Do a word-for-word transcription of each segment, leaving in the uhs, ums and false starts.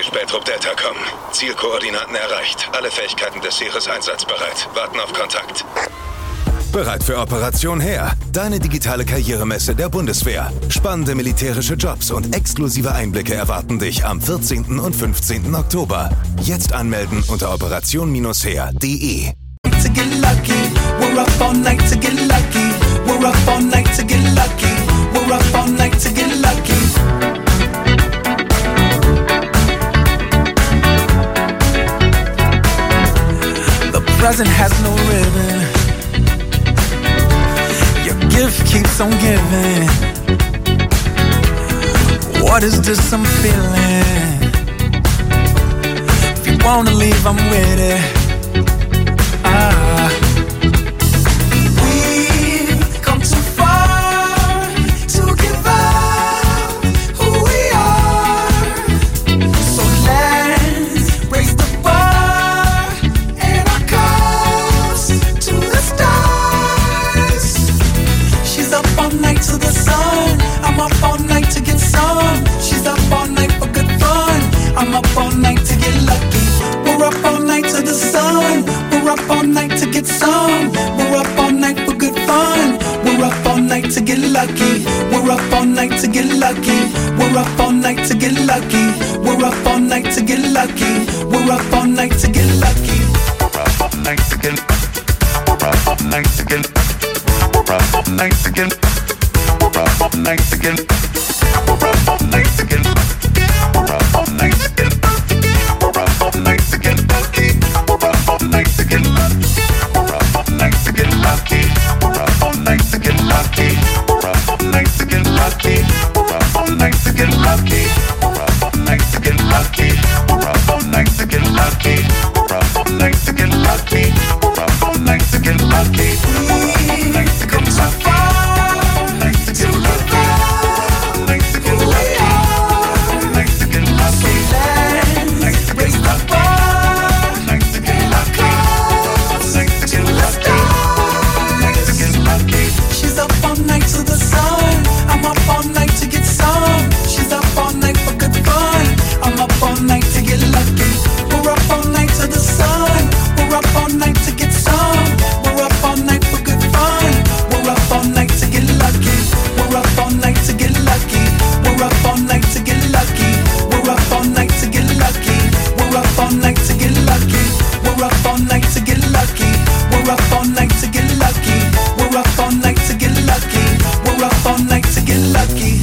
durch Beltrup Delta kommen. Zielkoordinaten erreicht. Alle Fähigkeiten des Heeres einsatzbereit. Warten auf Kontakt. Bereit für Operation Heer. Deine digitale Karrieremesse der Bundeswehr. Spannende militärische Jobs und exklusive Einblicke erwarten dich am vierzehnten und fünfzehnten Oktober. Jetzt anmelden unter operation heer punkt de. To get lucky, we're up all night to get lucky. We're up all night to get lucky. We're up all night to get lucky. The present has no ribbon. Your gift keeps on giving. What is this I'm feeling? If you wanna leave, I'm with it. Ah. We've come too far to give up who we are. So let's raise the bar and our cups to the stars. She's up all night to the sun. I'm up all night to get some. She's up all night for good fun. I'm up all night to get lucky. We're up all night to the sun. We're up all night to get some. We're up all night for good fun. We're up all night to get lucky. We're up all night to get lucky. We're up all night to get lucky. We're up all night to get lucky. We're up all night to get lucky. We're up all night to get. We're up all night to get. We're up all night to get. We're up all night to get. We're up all night to get. We're up all night to get. We're up all night to get lucky. We're up all night to get lucky. We're up all night to get lucky. We're up all night to get lucky. We're up all night to get lucky. We're up all night to get lucky. We're up all night to get lucky. We're up all night to get lucky. We're up all night to get lucky. We're up all night to get lucky. We've come so far to give up who we are. So let's raise the bar and our cups to the stars. She's up all night to the sun. I'm up all night to get some. She's up all night for good fun. I'm up all night to get lucky. We're up all night to the sun. We're up all night to get some. We're up all night for good fun. We're up all night to get lucky. We're up all night to get lucky. We're up all night to get lucky. We're up all night to get lucky. We're up all night to get lucky. We're up all night to get lucky. We're up all night to get lucky. We're up all night to get lucky. We're up all night to get lucky.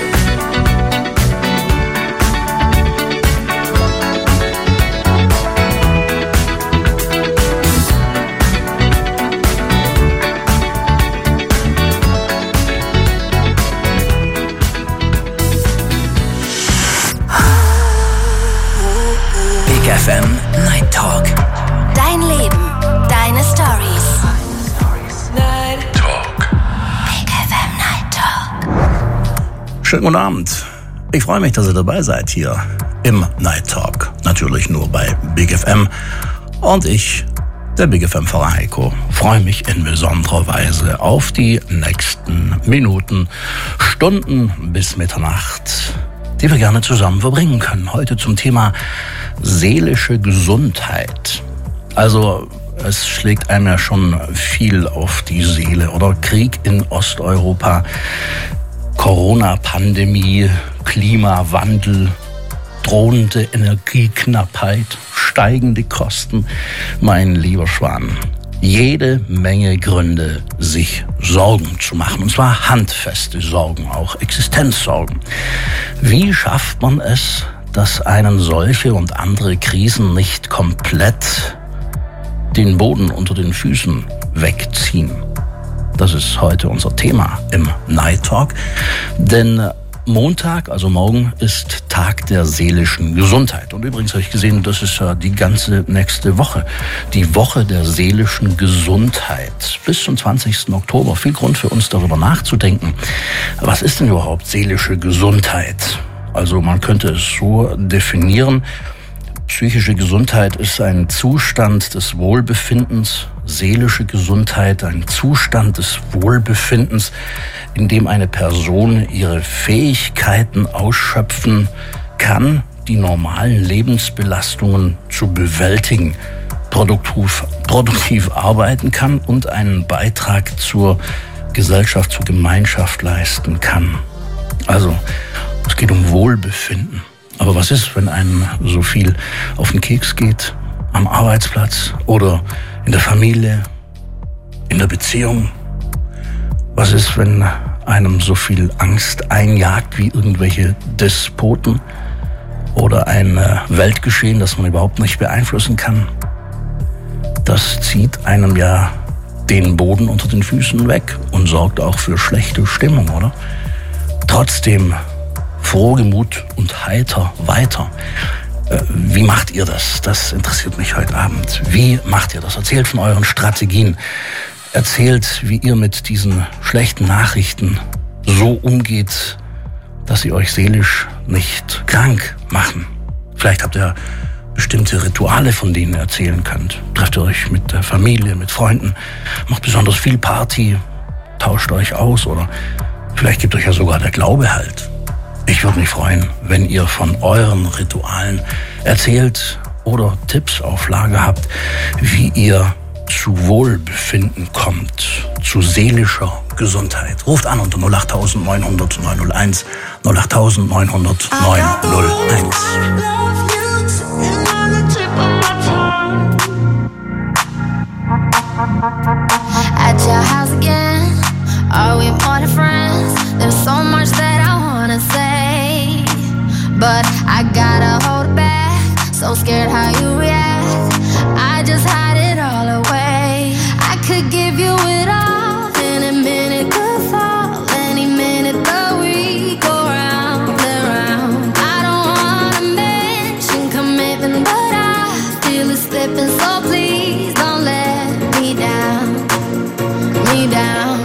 Big F M Night Talk. Dein Leben, deine Stories. Night Talk. Big F M Night Talk. Schönen guten Abend. Ich freue mich, dass ihr dabei seid hier im Night Talk. Natürlich nur bei Big F M. Und ich, der Big F M-Pfarrer Heiko, freue mich in besonderer Weise auf die nächsten Minuten, Stunden bis Mitternacht, die wir gerne zusammen verbringen können. Heute zum Thema seelische Gesundheit. Also es schlägt einem ja schon viel auf die Seele, oder? Krieg in Osteuropa, Corona-Pandemie, Klimawandel, drohende Energieknappheit, steigende Kosten. Mein lieber Schwan, jede Menge Gründe, sich Sorgen zu machen. Und zwar handfeste Sorgen, auch Existenzsorgen. Wie schafft man es, dass einen solche und andere Krisen nicht komplett den Boden unter den Füßen wegziehen? Das ist heute unser Thema im Night Talk. Denn Montag, also morgen, ist Tag der seelischen Gesundheit. Und übrigens habe ich gesehen, das ist ja die ganze nächste Woche. Die Woche der seelischen Gesundheit. Bis zum zwanzigsten Oktober. Viel Grund für uns, darüber nachzudenken. Was ist denn überhaupt seelische Gesundheit? Also man könnte es so definieren. Psychische Gesundheit ist ein Zustand des Wohlbefindens, seelische Gesundheit ein Zustand des Wohlbefindens, in dem eine Person ihre Fähigkeiten ausschöpfen kann, die normalen Lebensbelastungen zu bewältigen, produktiv, produktiv arbeiten kann und einen Beitrag zur Gesellschaft, zur Gemeinschaft leisten kann. Also, es geht um Wohlbefinden. Aber was ist, wenn einem so viel auf den Keks geht, am Arbeitsplatz oder in der Familie, in der Beziehung? Was ist, wenn einem so viel Angst einjagt wie irgendwelche Despoten oder ein Weltgeschehen, das man überhaupt nicht beeinflussen kann? Das zieht einem ja den Boden unter den Füßen weg und sorgt auch für schlechte Stimmung, oder? Trotzdem frohgemut und heiter weiter. Wie macht ihr das? Das interessiert mich heute Abend. Wie macht ihr das? Erzählt von euren Strategien. Erzählt, wie ihr mit diesen schlechten Nachrichten so umgeht, dass sie euch seelisch nicht krank machen. Vielleicht habt ihr bestimmte Rituale, von denen ihr erzählen könnt. Trefft ihr euch mit der Familie, mit Freunden, macht besonders viel Party, tauscht euch aus oder vielleicht gibt euch ja sogar der Glaube halt. Ich würde mich freuen, wenn ihr von euren Ritualen erzählt oder Tipps auf Lager habt, wie ihr zu Wohlbefinden kommt, zu seelischer Gesundheit. Ruft an unter null acht neun null null neun null eins, null acht neun null null neun null eins. At your house again, are we more than friends? There's so much that I wanna say, but I gotta hold it back. So scared how you react, I just hide it all away. I could give you it all, in a minute could fall, any minute the week go round and round. I don't wanna mention commitment, but I feel it slipping, so please don't let me down, me down.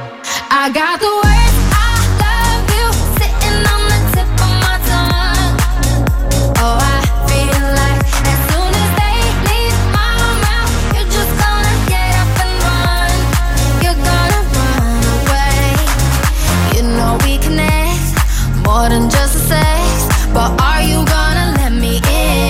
I got the words, I love you, sitting on the tip of my tongue. Oh, I feel like as soon as they leave my mouth, you're just gonna get up and run. You're gonna run away. You know we connect, more than just a sex, but are you gonna let me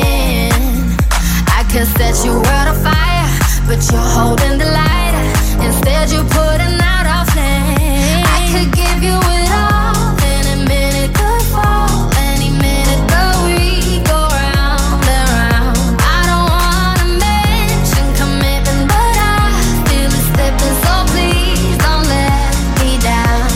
in? I could set your world on fire, but you're holding the lighter. Instead you're putting out our flame. I could give you it all, in a minute could fall, any minute the week go round and round. I don't wanna mention commitment, but I feel it slipping, so please don't let me down.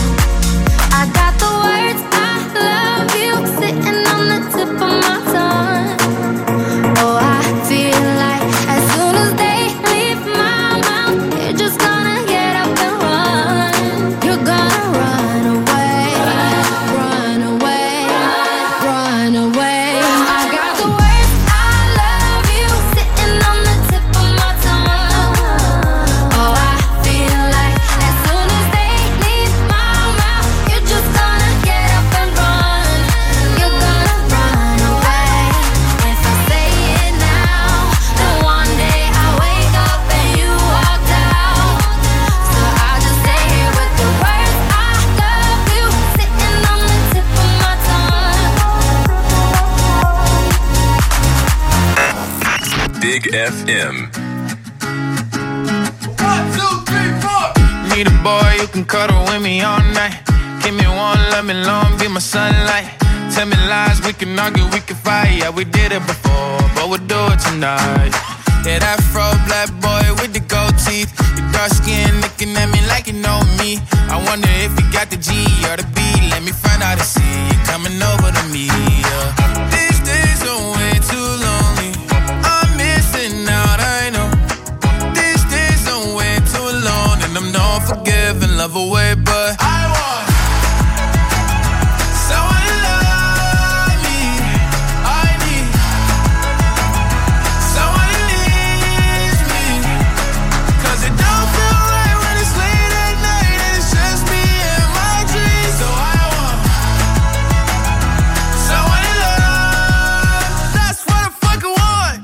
I got the words, I love you, sitting on the tip of my tongue. Oh, I feel like as soon as they leave my mouth, you're just gonna get up and run. You're gonna run away, run away, run away. I got the words, I love you, sitting on the tip of my tongue. Oh, I feel like as soon as they leave my mouth, you're just gonna get up and run. You're gonna run away. If I say it now, then one day I wake up and you walked out. So I'll just stay here with the words, I love you, sitting on the tip of my tongue. Big F M. Need a boy you can cuddle with me all night. Give me one, let me long, be my sunlight. Tell me lies, we can argue, we can fight. Yeah, we did it before, but we'll do it tonight. Yeah, that fro black boy with the gold teeth. Your dark skin looking at me like you know me. I wonder if you got the G or the B. Let me find out and see you coming over to me. Yeah. These days are way too lonely. I'm missing out, I know. These days are way too alone, and I'm not forgiving, love away, but I want someone to love me. I need someone who needs me, 'cause it don't feel right when it's late at night and it's just me and my dreams. So I want someone to love. That's what I fucking want.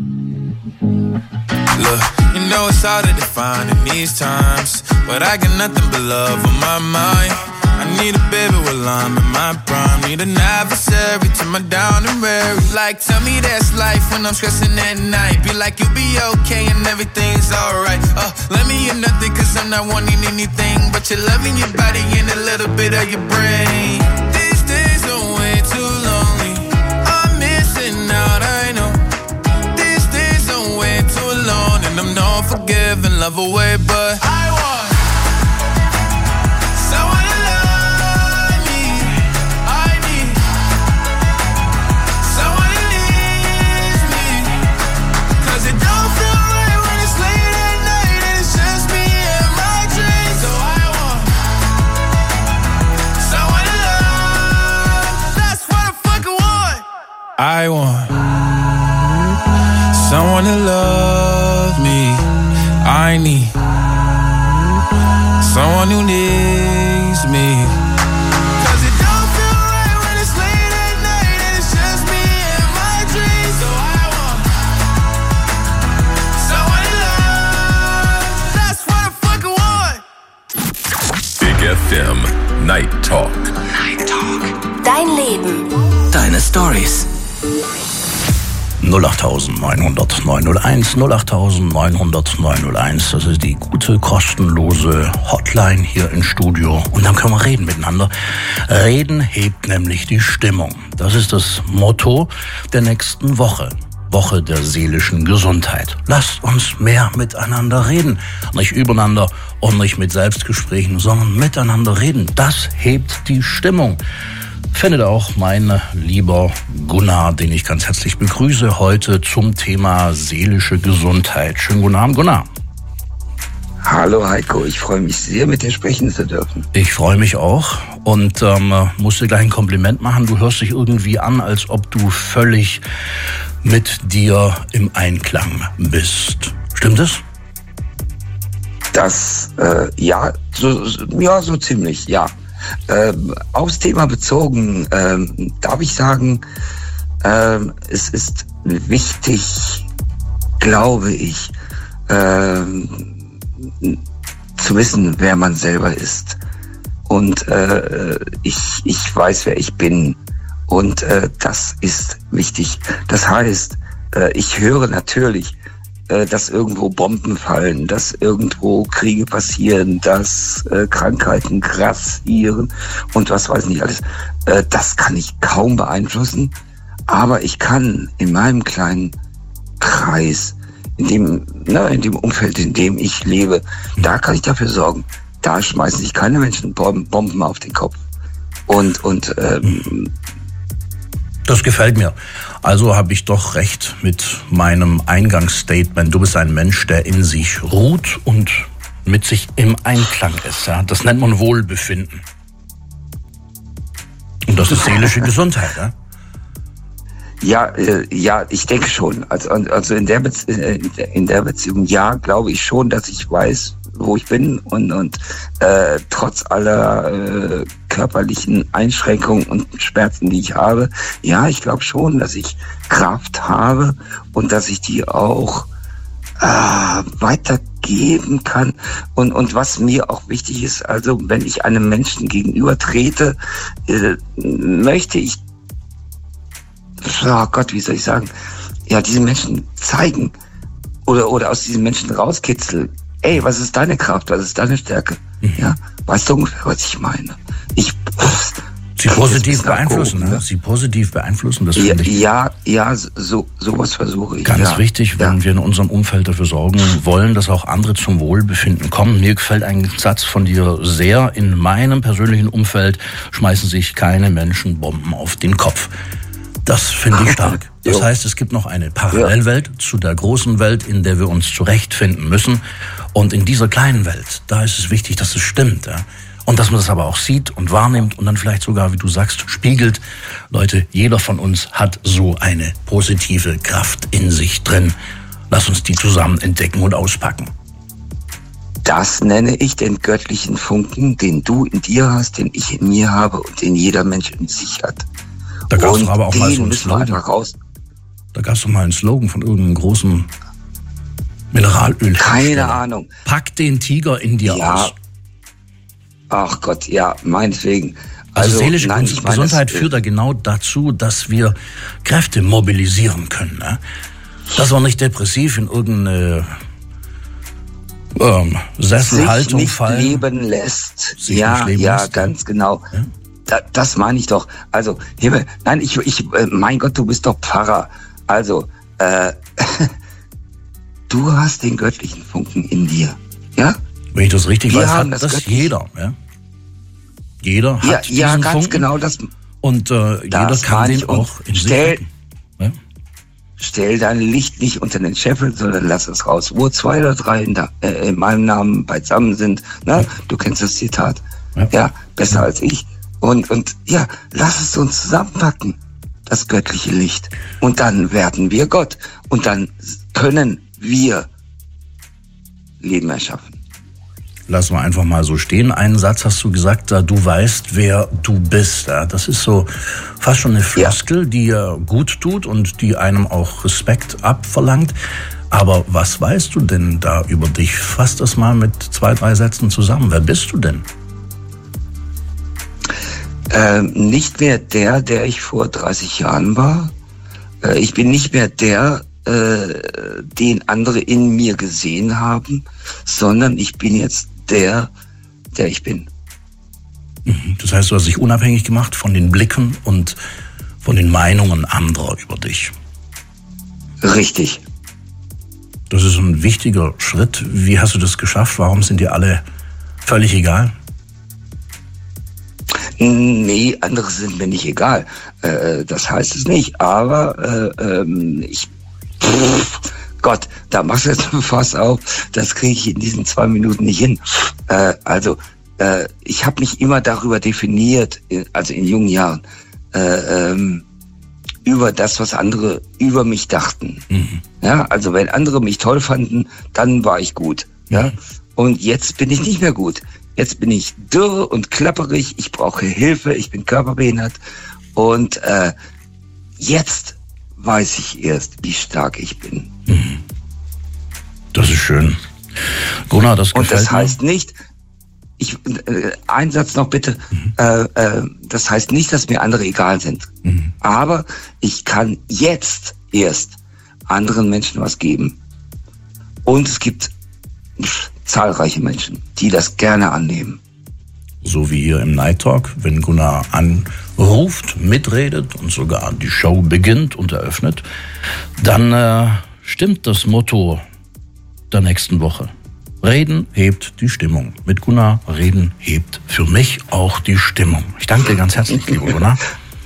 Look, you know it's hard to define in these times, but I got nothing but love on my mind. I need a baby while I'm in my prime. Need an adversary to my down and weary. Like, tell me that's life when I'm stressing at night. Be like, you'll be okay and everything's alright. Uh, let me hear nothing cause I'm not wanting anything but you're loving your body and a little bit of your brain. These days are way too lonely. I'm missing out, I know. These days are way too long and I'm not forgiving, love away, but I want someone to love me. I need someone who needs me. Cause it don't feel right when it's late at night and it's just me and my dreams. So I want someone to love. That's what I fucking want. I want someone to love me. I need someone who needs me. Cause it don't feel right when it's late at night and it's just me and my dreams. So I want someone to love. That's what I fucking want. Big F M Night Talk. Night Talk. Dein Leben. Deine Stories. null acht neun null null neun null eins, null acht neun null null neun null eins. Das ist die gute, kostenlose Hotline hier im Studio. Und dann können wir reden miteinander. Reden hebt nämlich die Stimmung. Das ist das Motto der nächsten Woche. Woche der seelischen Gesundheit. Lasst uns mehr miteinander reden. Nicht übereinander und nicht mit Selbstgesprächen, sondern miteinander reden. Das hebt die Stimmung. Findet auch mein lieber Gunnar, den ich ganz herzlich begrüße, heute zum Thema seelische Gesundheit. Schönen guten Abend, Gunnar. Hallo Heiko, ich freue mich sehr, mit dir sprechen zu dürfen. Ich freue mich auch und ähm, muss dir gleich ein Kompliment machen. Du hörst dich irgendwie an, als ob du völlig mit dir im Einklang bist. Stimmt es? Das, äh, ja, so, so, ja, so ziemlich, ja. Ähm, aufs Thema bezogen, ähm, darf ich sagen, ähm, es ist wichtig, glaube ich, ähm, zu wissen, wer man selber ist. Und äh, ich, ich weiß, wer ich bin. Und äh, das ist wichtig. Das heißt, äh, ich höre natürlich, äh, dass irgendwo Bomben fallen, dass irgendwo Kriege passieren, dass äh, Krankheiten grassieren und was weiß nicht alles. Äh, das kann ich kaum beeinflussen. Aber ich kann in meinem kleinen Kreis, in dem, na, in dem Umfeld, in dem ich lebe, da kann ich dafür sorgen, da schmeißen sich keine Menschen Bomben auf den Kopf. Und, und ähm, das gefällt mir. Also habe ich doch recht mit meinem Eingangsstatement. Du bist ein Mensch, der in sich ruht und mit sich im Einklang ist. Ja? Das nennt man Wohlbefinden. Und das ist seelische Gesundheit, ja? Ja, äh, ja, ich denke schon. Also, also in der Bezie- in der Beziehung, ja, glaube ich schon, dass ich weiß, wo ich bin und und äh, trotz aller äh, körperlichen Einschränkungen und Schmerzen, die ich habe, ja, ich glaube schon, dass ich Kraft habe und dass ich die auch äh, weitergeben kann. Und und was mir auch wichtig ist, also wenn ich einem Menschen gegenüber trete, äh, möchte ich, oh Gott, wie soll ich sagen, ja, diesen Menschen zeigen oder oder aus diesen Menschen rauskitzeln. Ey, was ist deine Kraft? Was ist deine Stärke? Mhm. Ja, weißt du ungefähr, was ich meine? Ich pff, Sie positiv beeinflussen, ne? Sie positiv beeinflussen, das ja, finde ich. Ja, ja, so sowas versuche ich. Ganz ja. wichtig, wenn ja. wir in unserem Umfeld dafür sorgen wollen, dass auch andere zum Wohlbefinden kommen. Mir gefällt ein Satz von dir sehr. In meinem persönlichen Umfeld schmeißen sich keine Menschen Bomben auf den Kopf. Das finde ich stark. Das heißt, es gibt noch eine Parallelwelt zu der großen Welt, in der wir uns zurechtfinden müssen. Und in dieser kleinen Welt, da ist es wichtig, dass es stimmt. Ja? Und dass man das aber auch sieht und wahrnimmt und dann vielleicht sogar, wie du sagst, spiegelt. Leute, jeder von uns hat so eine positive Kraft in sich drin. Lass uns die zusammen entdecken und auspacken. Das nenne ich den göttlichen Funken, den du in dir hast, den ich in mir habe und den jeder Mensch in sich hat. Da gab es aber auch mal so einen Slogan. Raus. Da gab es doch mal einen Slogan von irgendeinem großen Mineralöl. Keine Ahnung. Pack den Tiger in dir ja. aus. Ach Gott, ja, meinetwegen. Also, Also, seelische nein, Ges- ich meine, Gesundheit das, äh, führt ja genau dazu, dass wir Kräfte mobilisieren können. Ne? Dass wir nicht depressiv in irgendeine ähm, sich Sesselhaltung nicht fallen. leben lässt. Sich ja, nicht leben ja, lässt, ganz genau. Ja? Da, das meine ich doch. Also, Himmel, nein, ich, ich, äh, mein Gott, du bist doch Pfarrer. Also, äh, du hast den göttlichen Funken in dir. Ja? Wenn ich das richtig Wir weiß, haben hat das das, göttliche- jeder. Ja? Jeder Ja, hat ja, diesen ganz Funken genau. Das, und äh, jeder Das kann meine den ich. Und auch in sich stell- wecken. Ja? Stell dein Licht nicht unter den Scheffel, sondern lass es raus. Wo zwei oder drei in, da, äh, in meinem Namen beisammen sind, ne? Du kennst das Zitat. Ja. Ja, besser als ich. Und, und ja, lass es uns zusammenpacken, das göttliche Licht. Und dann werden wir Gott. Und dann können wir Leben erschaffen. Lassen wir einfach mal so stehen. Einen Satz hast du gesagt, da du weißt, wer du bist. Ja, das ist so fast schon eine Floskel, die ja gut tut und die einem auch Respekt abverlangt. Aber was weißt du denn da über dich? Fass das mal mit zwei, drei Sätzen zusammen. Wer bist du denn? Ähm, nicht mehr der, der ich vor dreißig Jahren war. Äh, ich bin nicht mehr der, äh, den andere in mir gesehen haben, sondern ich bin jetzt der, der ich bin. Das heißt, du hast dich unabhängig gemacht von den Blicken und von den Meinungen anderer über dich. Richtig. Das ist ein wichtiger Schritt. Wie hast du das geschafft? Warum sind dir alle völlig egal? Nee, andere sind mir nicht egal. Äh, das heißt es nicht. Aber äh, ähm, ich... Pff, Gott, da machst du jetzt ein Fass auf. Das kriege ich in diesen zwei Minuten nicht hin. Äh, also, äh, ich habe mich immer darüber definiert, also in jungen Jahren, äh, ähm, über das, was andere über mich dachten. Mhm. Ja, also wenn andere mich toll fanden, dann war ich gut. Ja, mhm. Und jetzt bin ich nicht mehr gut. Jetzt bin ich dürr und klapperig. Ich brauche Hilfe. Ich bin körperbehindert. Und äh, jetzt weiß ich erst, wie stark ich bin. Mhm. Das ist schön. Gunnar, das gefällt Und das mir. heißt nicht, ich, äh, ein Satz noch bitte, Mhm. äh, äh, das heißt nicht, dass mir andere egal sind. Mhm. Aber ich kann jetzt erst anderen Menschen was geben. Und es gibt pff, zahlreiche Menschen, die das gerne annehmen. So wie hier im Night Talk, wenn Gunnar anruft, mitredet und sogar die Show beginnt und eröffnet, dann äh, stimmt das Motto der nächsten Woche. Reden hebt die Stimmung. Mit Gunnar reden hebt für mich auch die Stimmung. Ich danke dir ganz herzlich, lieber Gunnar.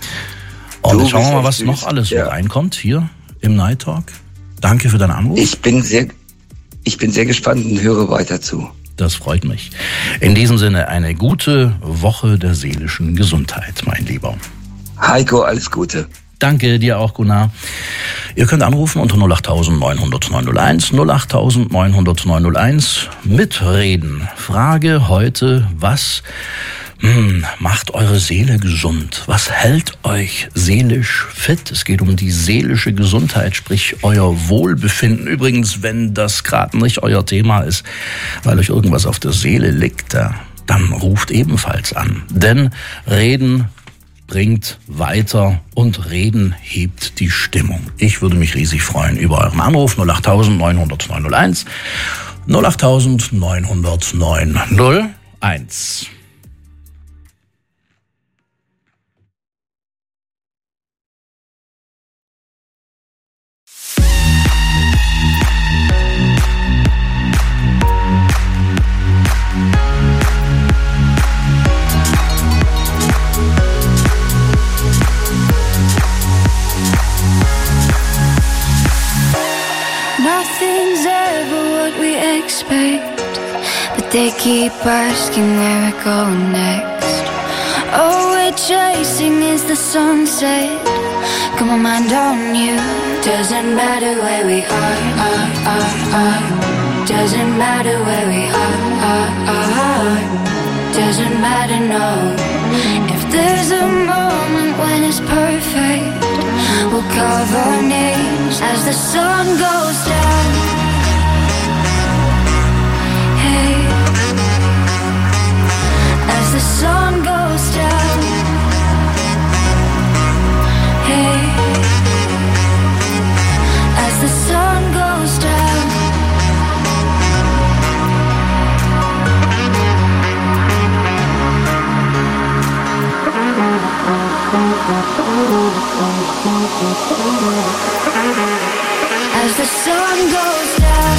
Und Du jetzt schauen wir mal, bist was echt noch süß. alles Ja. so reinkommt hier im Night Talk. Danke für deinen Anruf. Ich bin sehr, ich bin sehr gespannt und höre weiter zu. Das freut mich. In diesem Sinne eine gute Woche der seelischen Gesundheit, mein Lieber. Heiko, alles Gute. Danke dir auch, Gunnar. Ihr könnt anrufen unter null acht neun null null neun null eins, null acht neun null null neun null eins, mitreden. Frage heute, was hm, macht eure Seele gesund? Was hält euch seelisch fit? Es geht um die seelische Gesundheit, sprich euer Wohlbefinden. Übrigens, wenn das gerade nicht euer Thema ist, weil euch irgendwas auf der Seele liegt, dann ruft ebenfalls an. Denn Reden bringt weiter und Reden hebt die Stimmung. Ich würde mich riesig freuen über euren Anruf null acht neun null null neun null eins, null acht neun null neun null eins. Nothing's ever what we expect, but they keep asking where we're going next. All we're chasing is the sunset. Got my mind on you. Doesn't matter where we are, are, are, are. Doesn't matter where we are, are, are. Doesn't matter, no. If there's a moment when it's perfect, we'll carve our names as the sun goes down. Hey, sun goes down. Hey, as the sun goes down. As the sun goes down.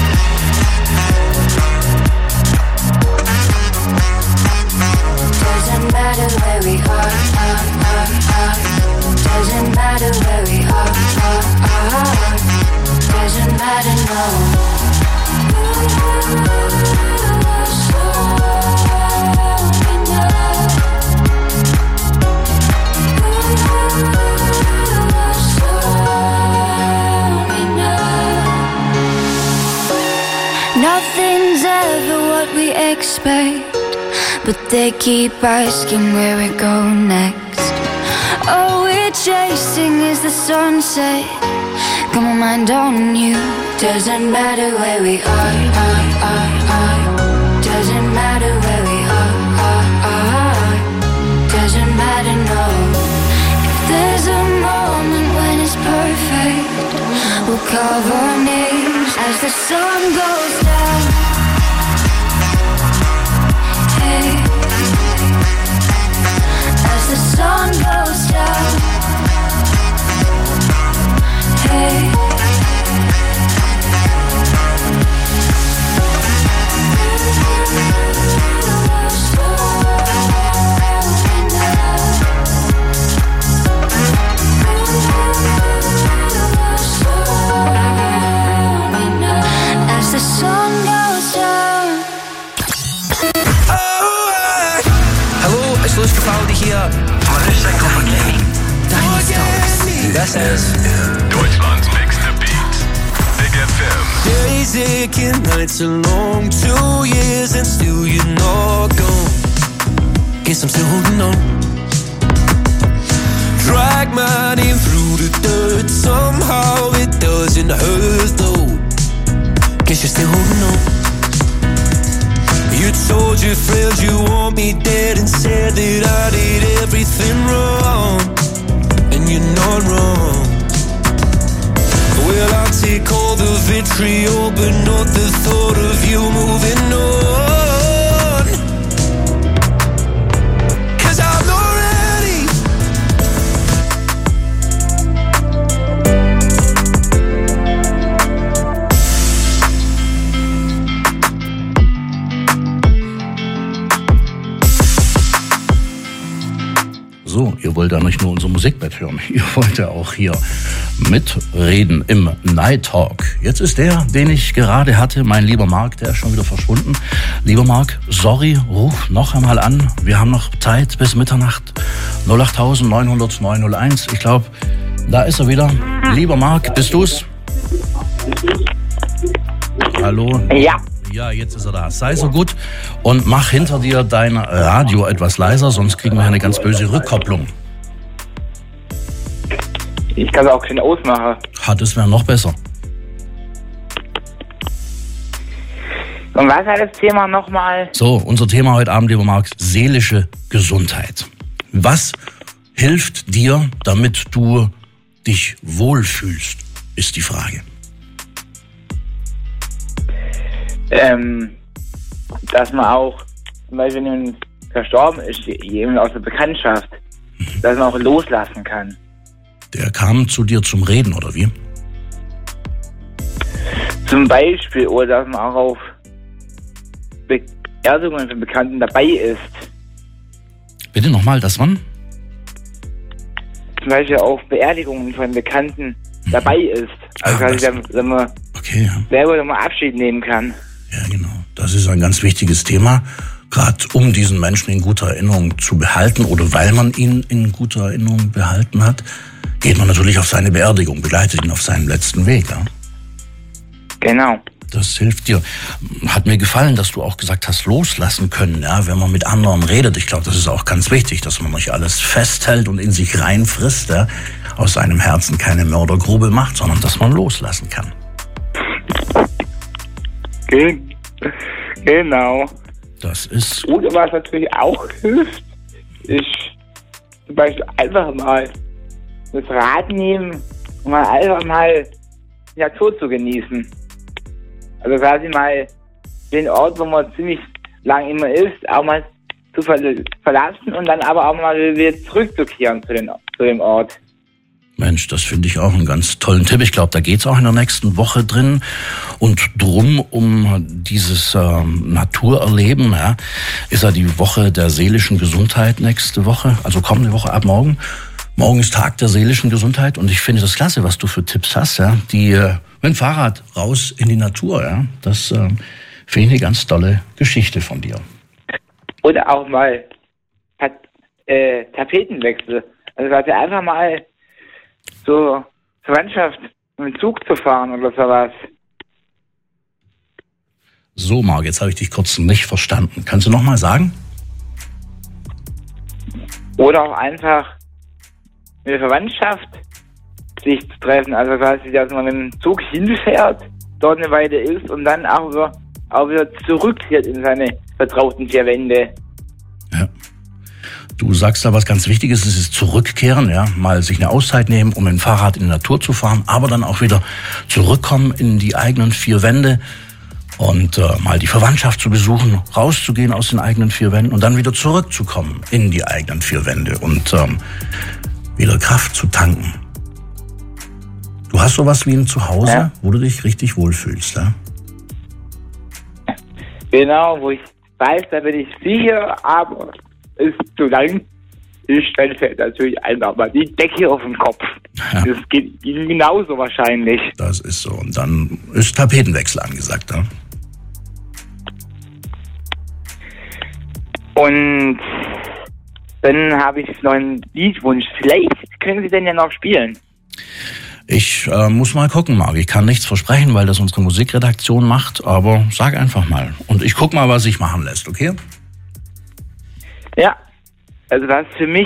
Doesn't matter where we are, are, are, are. Doesn't matter where we are, are, are. Doesn't matter, no. Nothing's ever what we expect, but they keep asking where we go next. All we're chasing is the sunset. Got my mind on you. Doesn't matter where we are, are, are, are. Doesn't matter where we are, are, are. Doesn't matter, no. If there's a moment when it's perfect, we'll cover our names as the sun goes down. Hey, as the sun goes down. Hey, as the sun goes down. Hallo, es ist Louis Capaldi hier. Deine Stories. Das ist Deutschlands nächster Beat. Big F M. Days aching, nights are long. Two years and still you're not gone. Guess I'm still holding on. Drag my name through the dirt. Somehow it doesn't hurt though. Guess you're still holding on. You told your friends you want me dead and said that I did everything wrong. And you're not wrong. Well, I'll take all the vitriol, but not the thought of you moving on. 'Cause I'm not ready. So, ihr wollt ja nicht nur unser Musikbett hören, ihr wollt ja auch hier mitreden im Night Talk. Jetzt ist der, den ich gerade hatte, mein lieber Marc, der ist schon wieder verschwunden. Lieber Marc, sorry, ruf noch einmal an. Wir haben noch Zeit bis Mitternacht. null acht neun null null neun null eins. Ich glaube, da ist er wieder. Lieber Marc, bist du's? Hallo? Ja. Ja, jetzt ist er da. Sei so gut und mach hinter dir dein Radio etwas leiser, sonst kriegen wir hier eine ganz böse Rückkopplung. Ich kann es auch schön ausmachen. Hat es wäre noch besser. Und was war das Thema nochmal? So, unser Thema heute Abend, lieber Marc, seelische Gesundheit. Was hilft dir, damit du dich wohlfühlst, ist die Frage. Ähm, dass man auch, zum Beispiel, wenn jemand verstorben ist, jemand aus der Bekanntschaft, dass man auch loslassen kann. Der kam zu dir zum Reden, oder wie? Zum Beispiel, oder dass man auch auf Beerdigungen von Bekannten dabei ist. Bitte nochmal, das wann? Zum Beispiel auf Beerdigungen von Bekannten mhm. dabei ist. Also, ah, dass ich dann mal okay, ja. selber nochmal Abschied nehmen kann. Ja, genau. Das ist ein ganz wichtiges Thema, gerade um diesen Menschen in guter Erinnerung zu behalten oder weil man ihn in guter Erinnerung behalten hat, geht man natürlich auf seine Beerdigung, begleitet ihn auf seinem letzten Weg. Ja? Genau. Das hilft dir. Hat mir gefallen, dass du auch gesagt hast, loslassen können, ja, wenn man mit anderen redet. Ich glaube, das ist auch ganz wichtig, dass man nicht alles festhält und in sich reinfrisst, ja, aus seinem Herzen keine Mördergrube macht, sondern dass man loslassen kann. Genau. Das ist... Oder was natürlich auch hilft, ist zum Beispiel einfach mal das Rad nehmen und mal einfach mal die Natur zu genießen. Also quasi mal den Ort, wo man ziemlich lang immer ist, auch mal zu ver- verlassen und dann aber auch mal wieder zurückzukehren zu, den, zu dem Ort. Mensch, das finde ich auch einen ganz tollen Tipp. Ich glaube, da geht's auch in der nächsten Woche drin und drum um dieses ähm, Naturerleben. Ja, ist ja die Woche der seelischen Gesundheit nächste Woche, also kommende Woche ab morgen. Morgen ist Tag der seelischen Gesundheit und ich finde das klasse, was du für Tipps hast. Ja, die äh, mit dem Fahrrad raus in die Natur. Ja, das äh, finde ich eine ganz tolle Geschichte von dir. Oder auch mal hat, äh, Tapetenwechsel. Also quasi einfach mal so Verwandtschaft mit dem Zug zu fahren oder sowas. So, Marc, jetzt habe ich dich kurz nicht verstanden. Kannst du noch mal sagen? Oder auch einfach mit der Verwandtschaft sich zu treffen. Also quasi, dass man mit dem Zug hinfährt, dort eine Weile ist und dann auch wieder, auch wieder zurückkehrt in seine vertrauten vier Wände. Ja. Du sagst da was ganz Wichtiges, es ist zurückkehren, ja, mal sich eine Auszeit nehmen, um mit dem Fahrrad in die Natur zu fahren, aber dann auch wieder zurückkommen in die eigenen vier Wände und äh, mal die Verwandtschaft zu besuchen, rauszugehen aus den eigenen vier Wänden und dann wieder zurückzukommen in die eigenen vier Wände und ähm, wieder Kraft zu tanken. Du hast sowas wie ein Zuhause, ja, wo du dich richtig wohlfühlst, ja? Genau, wo ich weiß, da bin ich sicher, aber ist zu lang. Ich stelle fällt natürlich einfach mal die Decke auf den Kopf. Ja. Das geht Ihnen genauso wahrscheinlich. Das ist so. Und dann ist Tapetenwechsel angesagt, ja? Und dann habe ich noch einen Liedwunsch. Vielleicht können Sie den ja noch spielen. Ich äh, muss mal gucken, Marc. Ich kann nichts versprechen, weil das unsere Musikredaktion macht, aber sag einfach mal. Und ich guck mal, was sich machen lässt, okay? Ja, also was für mich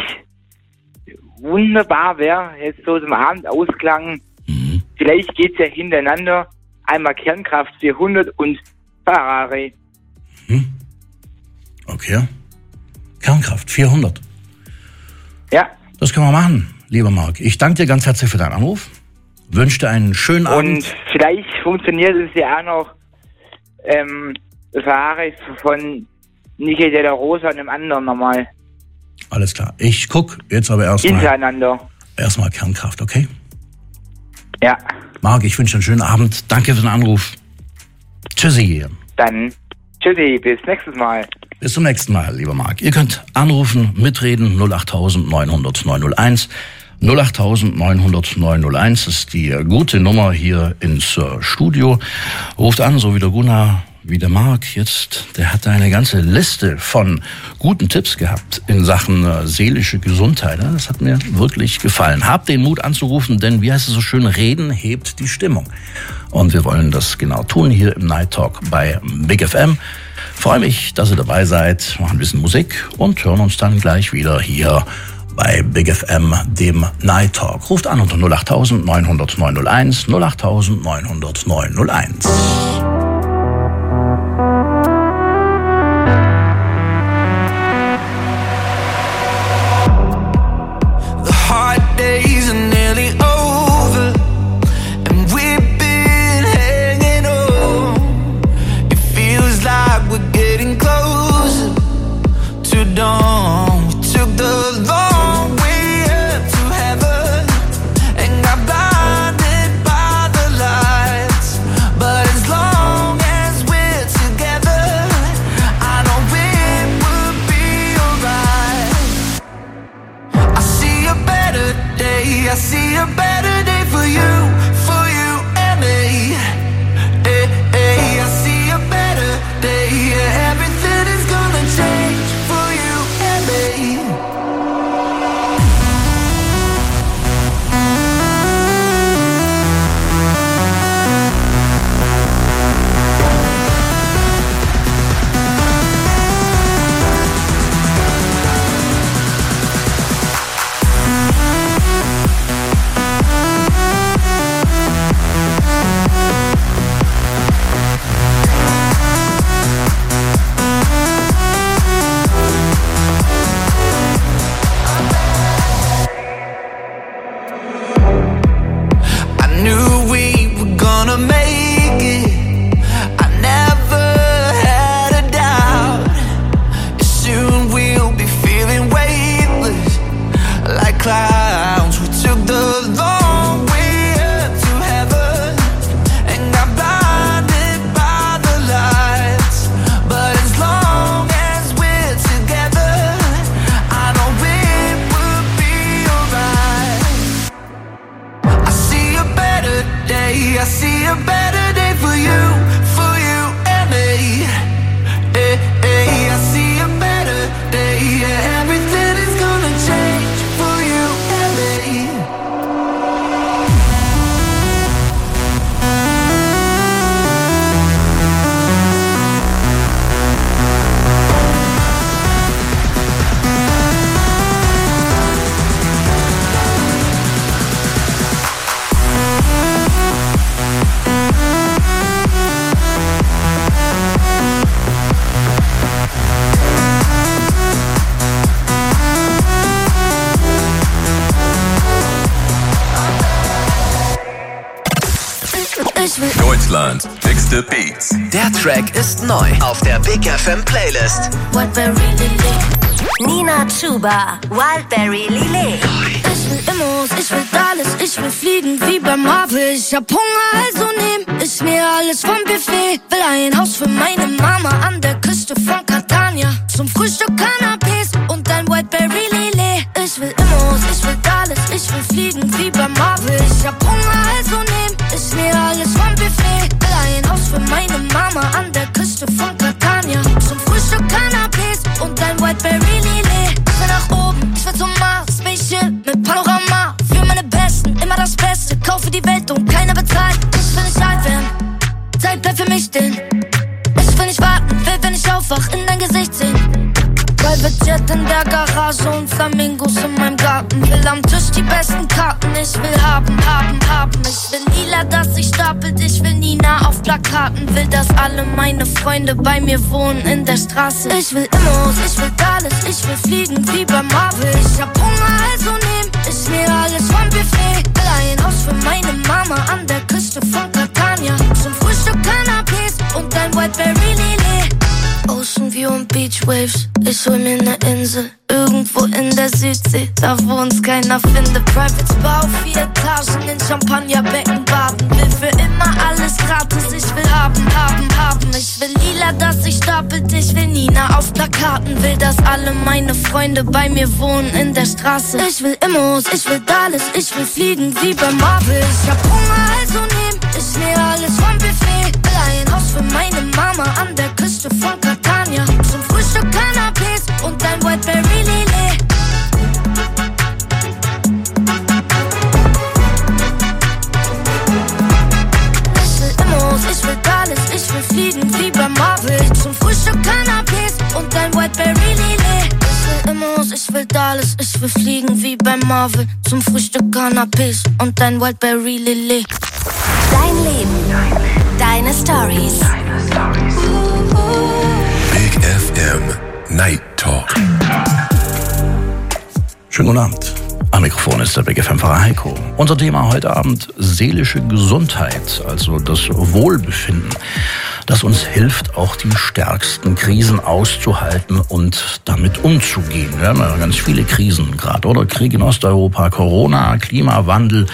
wunderbar wäre, jetzt so zum Abendausklang, mhm. vielleicht geht's ja hintereinander, einmal Kernkraft vierhundert und Ferrari. Mhm. Okay. Kernkraft vierhundert. Ja. Das können wir machen, lieber Marc. Ich danke dir ganz herzlich für deinen Anruf. Wünsche dir einen schönen Abend. Und vielleicht funktioniert es ja auch noch ähm, Ferrari von Niki de la Rosa und dem anderen nochmal. Alles klar. Ich guck jetzt aber erstmal. Hintereinander. Erstmal Kernkraft, okay? Ja. Marc, ich wünsche einen schönen Abend. Danke für den Anruf. Tschüssi. Dann tschüssi, bis nächstes Mal. Bis zum nächsten Mal, lieber Marc. Ihr könnt anrufen, mitreden, null acht neunhundert neunhunderteins. null acht neunhundert neunhunderteins ist die gute Nummer hier ins Studio. Ruft an, so wie der Gunnar, wie der Marc jetzt. Der hat eine ganze Liste von guten Tipps gehabt in Sachen äh, seelische Gesundheit. Das hat mir wirklich gefallen. Habt den Mut anzurufen, denn wie heißt es so schön, Reden hebt die Stimmung. Und wir wollen das genau tun hier im Night Talk bei Big F M. Freue mich, dass ihr dabei seid, machen ein bisschen Musik und hören uns dann gleich wieder hier bei Big F M, dem Night Talk. Ruft an unter null acht neunhundert neunhunderteins, null acht neunhundert neunhunderteins. Blinded by the lights, but as long Ich will, ich will. Deutschlands dickste Beats. Der Track ist neu auf der Big F M Playlist. Wildberry Lillet. Nina Chuba, Wildberry Lillet. Ich will Immos, ich will alles, ich will fliegen wie bei Marvel. Ich hab Hunger, also nehm ich mir alles vom Buffet. Will ein Haus für meine Mama an der Küste von Catania. Zum Frühstück Canapés und ein Wildberry Lillet. Ich will Immos, ich will alles, ich will fliegen wie bei Marvel. Ich hab Hunger, also nehm ich mir alles vom Buffet. Will ein Haus für meine Mama an der Küste von Catania. Zum Frühstück Canapés und ein Wildberry Lillet. Ich will nach oben, ich will zum Mars, Spaceship mit Panorama. Für meine Besten, immer das Beste. Kaufe die Welt und keiner bezahlt. Ich will nicht alt werden, Zeit bleibt für mich stehen. Ich will nicht warten, will, wenn ich aufwach, in dein Gesicht sehen. Private Jet in der Garage und Flamingos in meinem Garten. Will am Tisch die besten Karten. Ich will haben, haben, haben. Ich will Lila, dass sich stapelt. Ich will Nina auf Plakaten. Will, dass alle meine Freunde bei mir wohnen in der Straße. Ich will Immos, ich will alles. Ich will fliegen wie bei Marvel. Ich hab Hunger, also nehm ich mir alles vom Buffet. Will ein Haus für meine Mama an der Küste von Catania. Zum Frühstück Canapés und ein Wildberry Lillet. Ocean View und Beach Waves, ich hol mir ne Insel, irgendwo in der Südsee, da wo uns keiner findet. Private Spa auf vier Etagen, in Champagnerbecken baden. Will für immer alles gratis, ich will haben, haben, haben. Ich will Lila, dass sich stapelt, ich will Nina auf Plakaten. Will, dass alle meine Freunde bei mir wohnen in der Straße. Ich will Immos, ich will alles, ich will fliegen wie bei Marvel. Ich hab Hunger, also nehm ich mir alles vom Buffet. Will ein Haus für meine Mama an der Küste von Catania. Zum Frühstück Canapés und ein Wildberry Lillet. Ich will Immos, ich will alles, ich will fliegen wie bei Marvel. Zum Frühstück Canapés und ein Wildberry Lillet. Ich will Immos, ich will alles, ich will fliegen wie bei Marvel. Zum Frühstück Canapés und ein Wildberry Lillet. Dein Leben, deine Stories. Big F M Night Talk. Schönen guten Abend. Am Mikrofon ist der Big F M-Fahrer Heiko. Unser Thema heute Abend: seelische Gesundheit, also das Wohlbefinden, das uns hilft, auch die stärksten Krisen auszuhalten und damit umzugehen. Wir haben ja ganz viele Krisen gerade, oder? Krieg in Osteuropa, Corona, Klimawandel,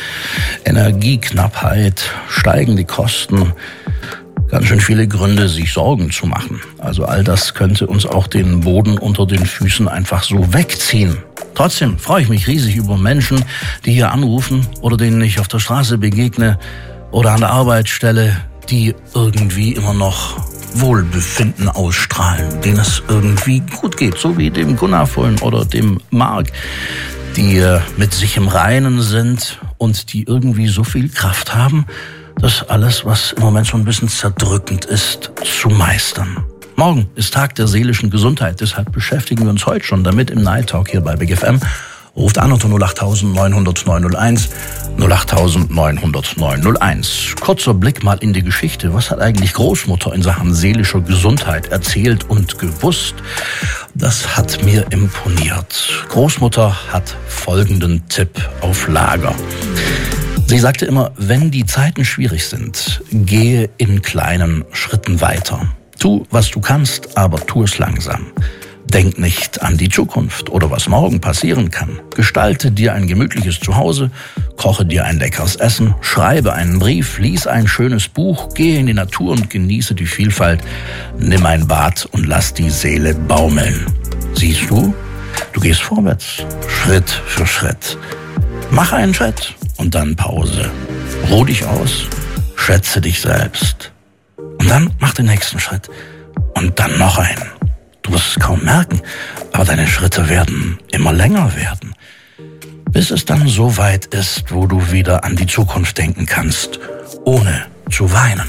Energieknappheit, steigende Kosten. Ganz schön viele Gründe, sich Sorgen zu machen. Also all das könnte uns auch den Boden unter den Füßen einfach so wegziehen. Trotzdem freue ich mich riesig über Menschen, die hier anrufen oder denen ich auf der Straße begegne oder an der Arbeitsstelle, die irgendwie immer noch Wohlbefinden ausstrahlen, denen es irgendwie gut geht, so wie dem Gunnar vorhin oder dem Mark, die mit sich im Reinen sind und die irgendwie so viel Kraft haben, das alles, was im Moment so ein bisschen zerdrückend ist, zu meistern. Morgen ist Tag der seelischen Gesundheit, deshalb beschäftigen wir uns heute schon damit im Night Talk hier bei Big F M. Ruft an unter null acht neun null null neun null eins, null acht neun null null neun null eins. Kurzer Blick mal in die Geschichte. Was hat eigentlich Großmutter in Sachen seelischer Gesundheit erzählt und gewusst? Das hat mir imponiert. Großmutter hat folgenden Tipp auf Lager. Sie sagte immer, wenn die Zeiten schwierig sind, gehe in kleinen Schritten weiter. Tu, was du kannst, aber tu es langsam. Denk nicht an die Zukunft oder was morgen passieren kann. Gestalte dir ein gemütliches Zuhause, koche dir ein leckeres Essen, schreibe einen Brief, lies ein schönes Buch, gehe in die Natur und genieße die Vielfalt. Nimm ein Bad und lass die Seele baumeln. Siehst du, du gehst vorwärts, Schritt für Schritt. Mach einen Schritt und dann Pause. Ruh dich aus, schätze dich selbst. Und dann mach den nächsten Schritt und dann noch einen. Du wirst es kaum merken, aber deine Schritte werden immer länger werden, bis es dann so weit ist, wo du wieder an die Zukunft denken kannst, ohne zu weinen.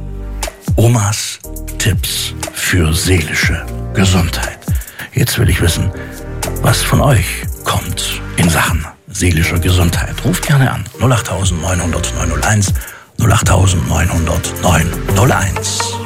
Omas Tipps für seelische Gesundheit. Jetzt will ich wissen, was von euch kommt in Sachen seelischer Gesundheit. Ruft gerne an null acht neun null null neun null eins, null acht neun null null neun null eins.